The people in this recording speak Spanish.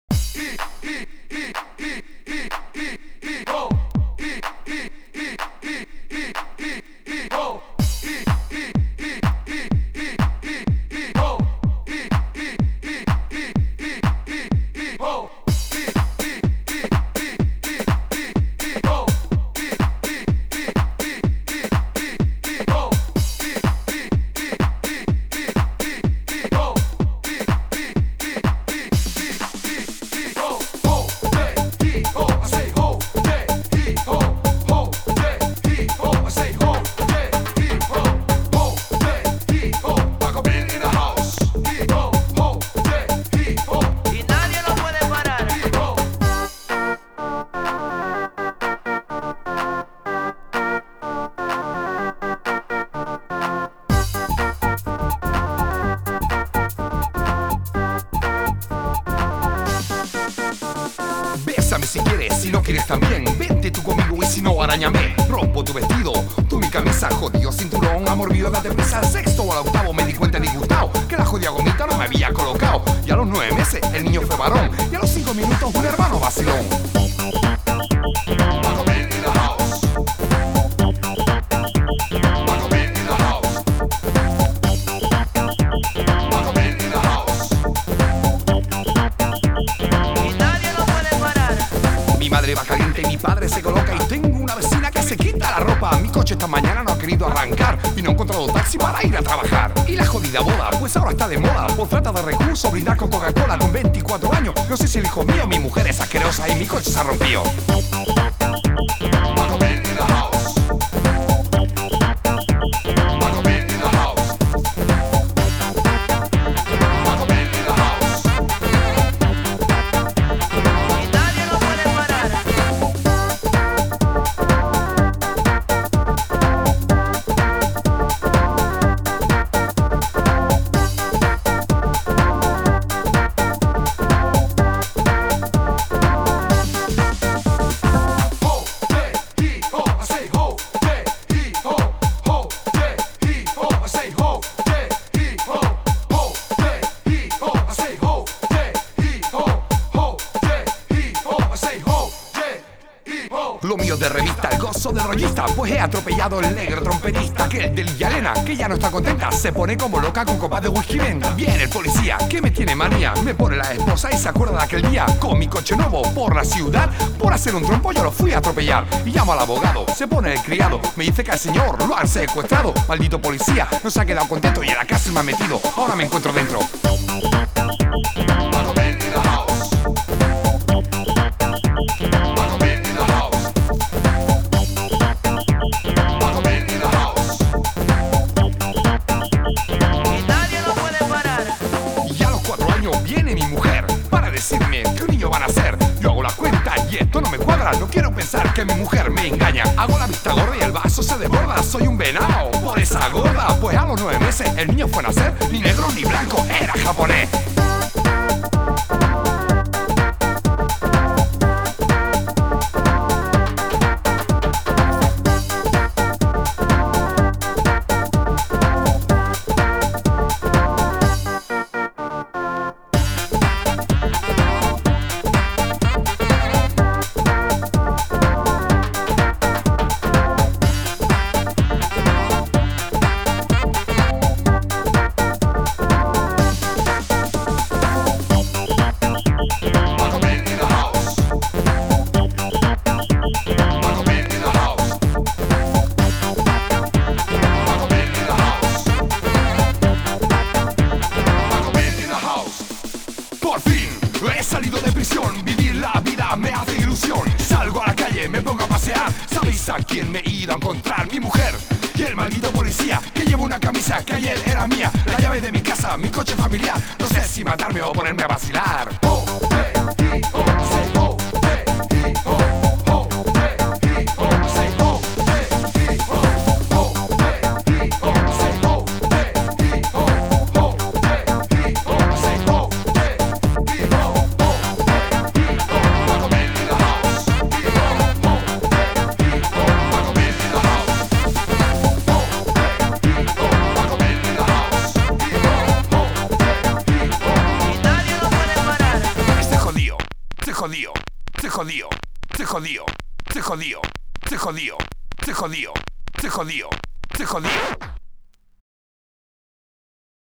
Bésame si quieres, si no quieres también. Vente tú conmigo y si no, arañame. Rompo tu vestido, tú mi camisa, jodido cinturón. Amor mío, date prisa. Al sexto o al octavo me di cuenta disgustado que la jodida gomita no me había colocado. Y a los 9 meses el niño fue varón. Y a los 5 minutos un hermano vacilón. Va caliente y mi padre se coloca y tengo una vecina que se quita la ropa. Mi coche esta mañana no ha querido arrancar y no he encontrado taxi para ir a trabajar. Y la jodida boda, pues ahora está de moda. Por falta de recursos, brindar con Coca-Cola con 24 años. No sé si el hijo mío, mi mujer es asquerosa y mi coche se ha rompido. Lo mío de revista, el gozo de rollista. Pues he atropellado el negro trompetista, que el de Lillalena, que ya no está contenta. Se pone como loca con copas de whisky venta. Viene el policía, que me tiene manía. Me pone la esposa y se acuerda de aquel día. Con mi coche nuevo por la ciudad, por hacer un trompo yo lo fui a atropellar. Y llamo al abogado, se pone el criado. Me dice que al señor lo han secuestrado. Maldito policía, no se ha quedado contento y en la cárcel me ha metido. Ahora me encuentro dentro. Viene mi mujer para decirme que un niño van a nacer. Yo hago la cuenta y esto no me cuadra. No quiero pensar que mi mujer me engaña. Hago la vista gorda y el vaso se desborda. Soy un venado por esa gorda. Pues a los 9 meses el niño fue a nacer. Ni negro ni blanco, era japonés. He salido de prisión, vivir la vida me hace ilusión. Salgo a la calle, me pongo a pasear. ¿Sabéis a quién me he ido a encontrar? Mi mujer y el maldito policía, que llevo una camisa que ayer era mía. La llave de mi casa, mi coche familiar. No sé si matarme o ponerme a vacilar. Oh, hey, oh, say, oh, hey, oh, oh, hey, oh, say, oh, hey, oh, oh, hey, oh, say, oh, hey, oh, oh, hey, oh, say, oh. jodió, se jodió, se jodió, se jodió, se jodió, se jodió, se jodió, se jodió.